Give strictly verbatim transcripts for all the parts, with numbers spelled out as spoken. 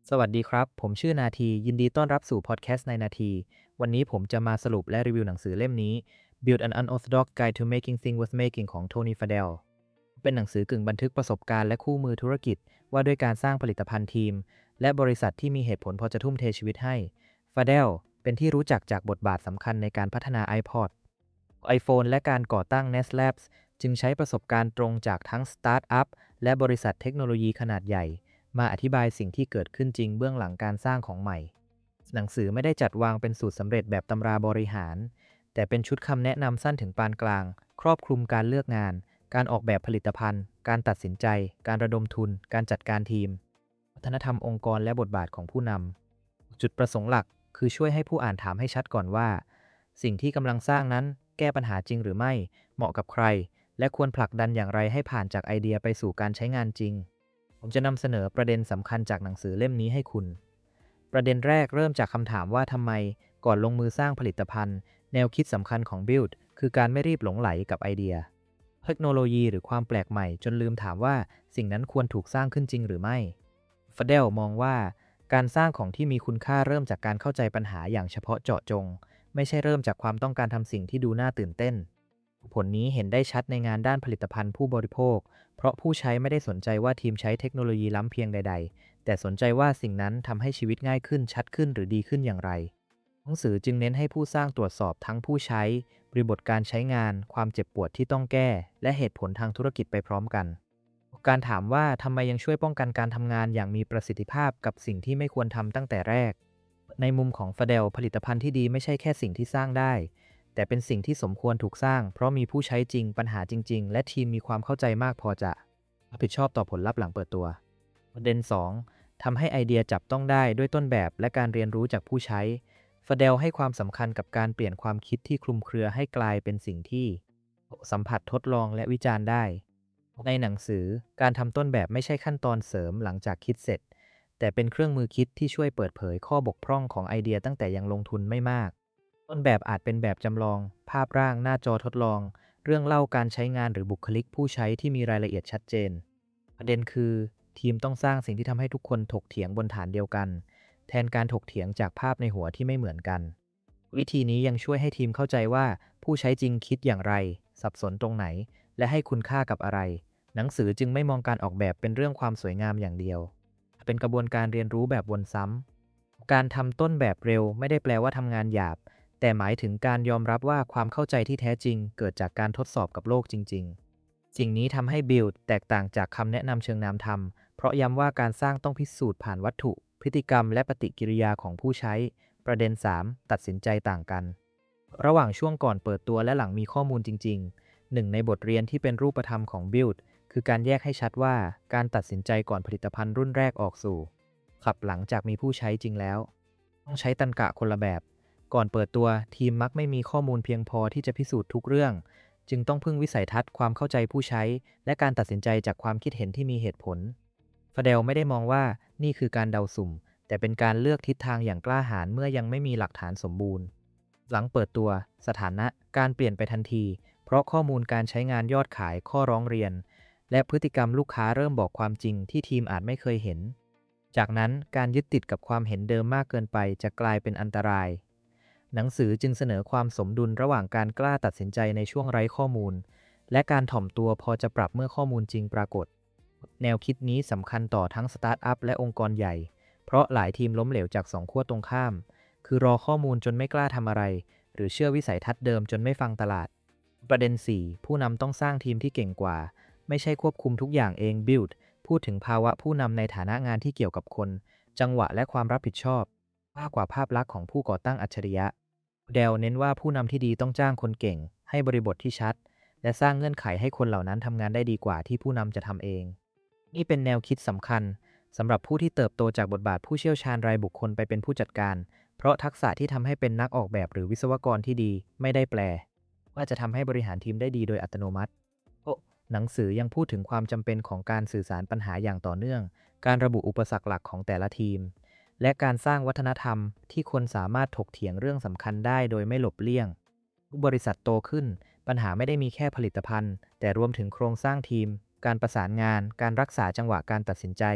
สวัสดีครับ ผมชื่อนาทียินดีต้อนรับสู่พอดแคสต์ในนาที วันนี้ผมจะมาสรุปและรีวิวหนังสือเล่มนี้ Build an Unorthodox Guide to Making Things Worth Making ของโทนี่ฟาเดลเป็นหนังสือกึ่งบันทึกประสบการณ์และคู่มือธุรกิจว่าด้วยการสร้างผลิตภัณฑ์ทีม และบริษัทที่มีเหตุผลพอจะทุ่มเทชีวิตให้ฟาเดลเป็นที่รู้จักจากบทบาทสำคัญในการพัฒนา iPod iPhone และการก่อตั้ง Nest Labs จึงใช้ประสบการณ์ตรงจากทั้งสตาร์ทอัพและบริษัทเทคโนโลยีขนาดใหญ่มาอธิบายสิ่งที่เกิดขึ้นจริงเบื้องหลังการสร้างของใหม่หนังสือไม่ได้จัดวางเป็นสูตรสำเร็จแบบตำราบริหารแต่เป็นชุดคำแนะนำสั้นถึงปานกลางครอบคลุมการเลือกงานการออกแบบผลิตภัณฑ์การตัดสินใจการระดมทุนการจัดการทีมวัฒนธรรมองค์กรและบทบาทของผู้นำจุดประสงค์หลักคือช่วยให้ผู้อ่านถามให้ชัดก่อนว่าสิ่งที่กำลังสร้างนั้นแก้ปัญหาจริงหรือไม่เหมาะกับใครและควรผลักดันอย่างไรให้ผ่านจากไอเดียไปสู่การใช้งานจริงผมจะนำเสนอประเด็นสำคัญจากหนังสือเล่มนี้ให้คุณประเด็นแรกเริ่มจากคำถามว่าทำไมก่อนลงมือสร้างผลิตภัณฑ์แนวคิดสำคัญของ Build คือการไม่รีบหลงไหลกับไอเดียเทคโนโลยีหรือความแปลกใหม่จนลืมถามว่าสิ่งนั้นควรถูกสร้างขึ้นจริงหรือไม่ฟาเดลมองว่าการสร้างของที่มีคุณค่าเริ่มจากการเข้าใจปัญหาอย่างเฉพาะเจาะจงไม่ใช่เริ่มจากความต้องการทำสิ่งที่ดูน่าตื่นเต้นผลนี้เห็นได้ชัดในงานด้านผลิตภัณฑ์ผู้บริโภคเพราะผู้ใช้ไม่ได้สนใจว่าทีมใช้เทคโนโลยีล้ำเพียงใดๆแต่สนใจว่าสิ่งนั้นทำให้ชีวิตง่ายขึ้นชัดขึ้นหรือดีขึ้นอย่างไรหนังสือจึงเน้นให้ผู้สร้างตรวจสอบทั้งผู้ใช้บริบทการใช้งานความเจ็บปวดที่ต้องแก้และเหตุผลทางธุรกิจไปพร้อมกันการถามว่าทำไมยังช่วยป้องกันการทำงานอย่างมีประสิทธิภาพกับสิ่งที่ไม่ควรทำตั้งแต่แรกในมุมของฟาเดลผลิตภัณฑ์ที่ดีไม่ใช่แค่สิ่งที่สร้างได้แต่เป็นสิ่งที่สมควรถูกสร้างเพราะมีผู้ใช้จริงปัญหาจริงๆและทีมมีความเข้าใจมากพอจะรับผิดชอบต่อผลลัพธ์หลังเปิดตัวประเด็นสองทำให้ไอเดียจับต้องได้ด้วยต้นแบบและการเรียนรู้จากผู้ใช้ฟาเดลให้ความสำคัญกับการเปลี่ยนความคิดที่คลุมเครือให้กลายเป็นสิ่งที่สัมผัสทดลองและวิจารณ์ได้ในหนังสือการทำต้นแบบไม่ใช่ขั้นตอนเสริมหลังจากคิดเสร็จแต่เป็นเครื่องมือคิดที่ช่วยเปิดเผยข้อบกพร่องของไอเดียตั้งแต่ยังลงทุนไม่มากต้นแบบอาจเป็นแบบจำลองภาพร่างหน้าจอทดลองเรื่องเล่าการใช้งานหรือบุคลิกผู้ใช้ที่มีรายละเอียดชัดเจนประเด็นคือทีมต้องสร้างสิ่งที่ทำให้ทุกคนถกเถียงบนฐานเดียวกันแทนการถกเถียงจากภาพในหัวที่ไม่เหมือนกันวิธีนี้ยังช่วยให้ทีมเข้าใจว่าผู้ใช้จริงคิดอย่างไรสับสนตรงไหนและให้คุณค่ากับอะไรหนังสือจึงไม่มองการออกแบบเป็นเรื่องความสวยงามอย่างเดียวเป็นกระบวนการเรียนรู้แบบวนซ้ำการทำต้นแบบเร็วไม่ได้แปลว่าทำงานหยาบแต่หมายถึงการยอมรับว่าความเข้าใจที่แท้จริงเกิดจากการทดสอบกับโลกจริงๆสิ่งนี้ทำให้ Build แตกต่างจากคำแนะนำเชิงนามธรรมเพราะย้ำว่าการสร้างต้องพิสูจน์ผ่านวัตถุพฤติกรรมและปฏิกิริยาของผู้ใช้ประเด็นสามตัดสินใจต่างกันระหว่างช่วงก่อนเปิดตัวและหลังมีข้อมูลจริงๆหนึ่งในบทเรียนที่เป็นรูปธรรมของ Build คือการแยกให้ชัดว่าการตัดสินใจก่อนผลิตภัณฑ์รุ่นแรกออกสู่ขับหลังจากมีผู้ใช้จริงแล้วต้องใช้ตรรกะคนละแบบก่อนเปิดตัวทีมมักไม่มีข้อมูลเพียงพอที่จะพิสูจน์ทุกเรื่องจึงต้องพึ่งวิสัยทัศน์ความเข้าใจผู้ใช้และการตัดสินใจจากความคิดเห็นที่มีเหตุผลฟาเดลไม่ได้มองว่านี่คือการเดาสุ่มแต่เป็นการเลือกทิศทางอย่างกล้าหาญเมื่อยังไม่มีหลักฐานสมบูรณ์หลังเปิดตัวสถานะการเปลี่ยนไปทันทีเพราะข้อมูลการใช้งานยอดขายข้อร้องเรียนและพฤติกรรมลูกค้าเริ่มบอกความจริงที่ทีมอาจไม่เคยเห็นจากนั้นการยึดติดกับความเห็นเดิมมากเกินไปจะกลายเป็นอันตรายหนังสือจึงเสนอความสมดุลระหว่างการกล้าตัดสินใจในช่วงไร้ข้อมูลและการถ่อมตัวพอจะปรับเมื่อข้อมูลจริงปรากฏแนวคิดนี้สำคัญต่อทั้งสตาร์ทอัพและองค์กรใหญ่เพราะหลายทีมล้มเหลวจากสองขั้วตรงข้ามคือรอข้อมูลจนไม่กล้าทำอะไรหรือเชื่อวิสัยทัศน์เดิมจนไม่ฟังตลาดประเด็นสี่ผู้นำต้องสร้างทีมที่เก่งกว่าไม่ใช่ควบคุมทุกอย่างเอง Build พูดถึงภาวะผู้นำในฐานะงานที่เกี่ยวกับคนจังหวะและความรับผิดชอบมากกว่าภาพลักษณ์ของผู้ก่อตั้งอัจฉริยะเดลเน้นว่าผู้นำที่ดีต้องจ้างคนเก่งให้บริบทที่ชัดและสร้างเงื่อนไขให้คนเหล่านั้นทำงานได้ดีกว่าที่ผู้นำจะทำเองนี่เป็นแนวคิดสำคัญสำหรับผู้ที่เติบโตจากบทบาทผู้เชี่ยวชาญรายบุคคลไปเป็นผู้จัดการเพราะทักษะที่ทำให้เป็นนักออกแบบหรือวิศวกรที่ดีไม่ได้แปลว่าจะทำให้บริหารทีมได้ดีโดยอัตโนมัติหนังสือยังพูดถึงความจำเป็นของการสื่อสารปัญหาอย่างต่อเนื่องการระบุอุปสรรคหลักของแต่ละทีมและการสร้างวัฒนธรรมที่คนสามารถถกเถียงเรื่องสำคัญได้โดยไม่หลบเลี่ยงทุกบริษัทโตขึ้นปัญหาไม่ได้มีแค่ผลิตภัณฑ์แต่รวมถึงโครงสร้างทีมการประสานงานการรักษาจังหวะการตัดสินใจ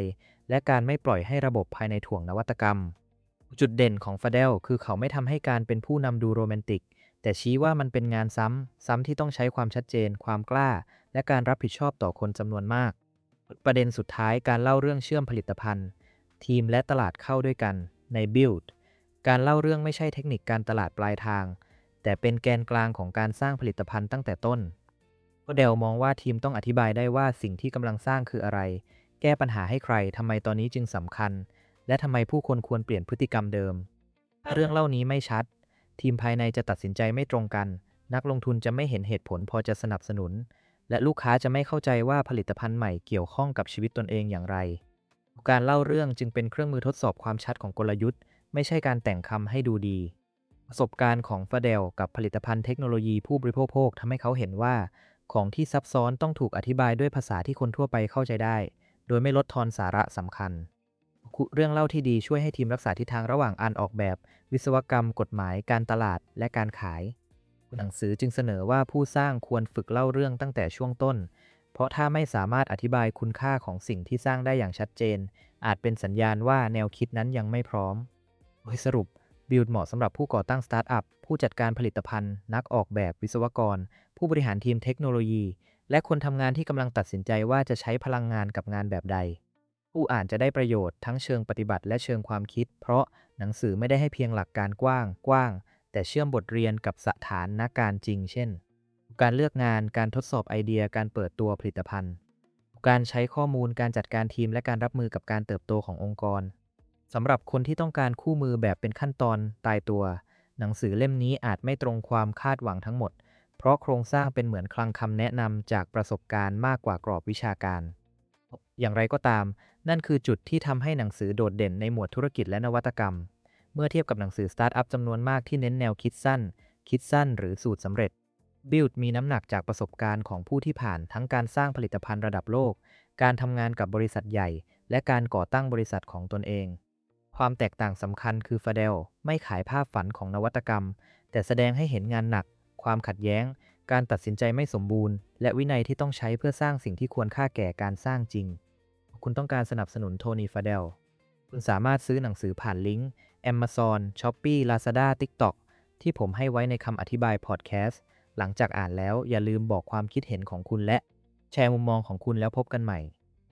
และการไม่ปล่อยให้ระบบภายในถ่วงนวัตกรรมจุดเด่นของฟาเดลคือเขาไม่ทำให้การเป็นผู้นำดูโรแมนติกแต่ชี้ว่ามันเป็นงานซ้ำซ้ำที่ต้องใช้ความชัดเจนความกล้าและการรับผิดชอบต่อคนจำนวนมากประเด็นสุดท้ายการเล่าเรื่องเชื่อมผลิตภัณฑ์ทีมและตลาดเข้าด้วยกันใน Build การเล่าเรื่องไม่ใช่เทคนิคการตลาดปลายทางแต่เป็นแกนกลางของการสร้างผลิตภัณฑ์ตั้งแต่ต้นก็เดลมองว่าทีมต้องอธิบายได้ว่าสิ่งที่กำลังสร้างคืออะไรแก้ปัญหาให้ใครทำไมตอนนี้จึงสำคัญและทำไมผู้คนควรเปลี่ยนพฤติกรรมเดิมถ้าเรื่องเล่านี้ไม่ชัดทีมภายในจะตัดสินใจไม่ตรงกันนักลงทุนจะไม่เห็นเหตุผลพอจะสนับสนุนและลูกค้าจะไม่เข้าใจว่าผลิตภัณฑ์ใหม่เกี่ยวข้องกับชีวิตตนเองอย่างไรการเล่าเรื่องจึงเป็นเครื่องมือทดสอบความชัดของกลยุทธ์ไม่ใช่การแต่งคำให้ดูดีประสบการณ์ของฟาเดลกับผลิตภัณฑ์เทคโนโลยีผู้บริโภคทำให้เขาเห็นว่าของที่ซับซ้อนต้องถูกอธิบายด้วยภาษาที่คนทั่วไปเข้าใจได้โดยไม่ลดทอนสาระสำคัญเรื่องเล่าที่ดีช่วยให้ทีมรักษาทิศทางระหว่างอ่านออกแบบวิศวกรรมกฎหมายการตลาดและการขายหนังสือจึงเสนอว่าผู้สร้างควรฝึกเล่าเรื่องตั้งแต่ช่วงต้นเพราะถ้าไม่สามารถอธิบายคุณค่าของสิ่งที่สร้างได้อย่างชัดเจนอาจเป็นสัญญาณว่าแนวคิดนั้นยังไม่พร้อมโดยสรุปบิลด์เหมาะสำหรับผู้ก่อตั้งสตาร์ทอัพผู้จัดการผลิตภัณฑ์นักออกแบบวิศวกรผู้บริหารทีมเทคโนโลยีและคนทำงานที่กำลังตัดสินใจว่าจะใช้พลังงานกับงานแบบใดผู้อ่านจะได้ประโยชน์ทั้งเชิงปฏิบัติและเชิงความคิดเพราะหนังสือไม่ได้ให้เพียงหลักการกว้างกว้างแต่เชื่อมบทเรียนกับสถานการณ์จริงเช่นการเลือกงานการทดสอบไอเดียการเปิดตัวผลิตภัณฑ์การใช้ข้อมูลการจัดการทีมและการรับมือกับการเติบโตขององค์กรสำหรับคนที่ต้องการคู่มือแบบเป็นขั้นตอนตายตัวหนังสือเล่มนี้อาจไม่ตรงความคาดหวังทั้งหมดเพราะโครงสร้างเป็นเหมือนคลังคำแนะนำจากประสบการณ์มากกว่ากรอบวิชาการอย่างไรก็ตามนั่นคือจุดที่ทำให้หนังสือโดดเด่นในหมวดธุรกิจและนวัตกรรมเมื่อเทียบกับหนังสือสตาร์ทอัพจำนวนมากที่เน้นแนวคิดสั้นคิดสั้นหรือสูตรสำเร็จ Build มีน้ำหนักจากประสบการณ์ของผู้ที่ผ่านทั้งการสร้างผลิตภัณฑ์ระดับโลกการทำงานกับบริษัทใหญ่และการก่อตั้งบริษัทของตนเองความแตกต่างสำคัญคือฟาเดลไม่ขายภาพฝันของนวัตกรรมแต่แสดงให้เห็นงานหนักความขัดแย้งการตัดสินใจไม่สมบูรณ์และวินัยที่ต้องใช้เพื่อสร้างสิ่งที่ควรค่าแก่การสร้างจริงคุณต้องการสนับสนุนโทนี่ฟาเดลคุณสามารถซื้อหนังสือผ่านลิงก์ Amazon, Shopee, Lazada, TikTok ที่ผมให้ไว้ในคำอธิบายพอดแคสต์หลังจากอ่านแล้วอย่าลืมบอกความคิดเห็นของคุณและแชร์มุมมองของคุณแล้วพบกันใหม่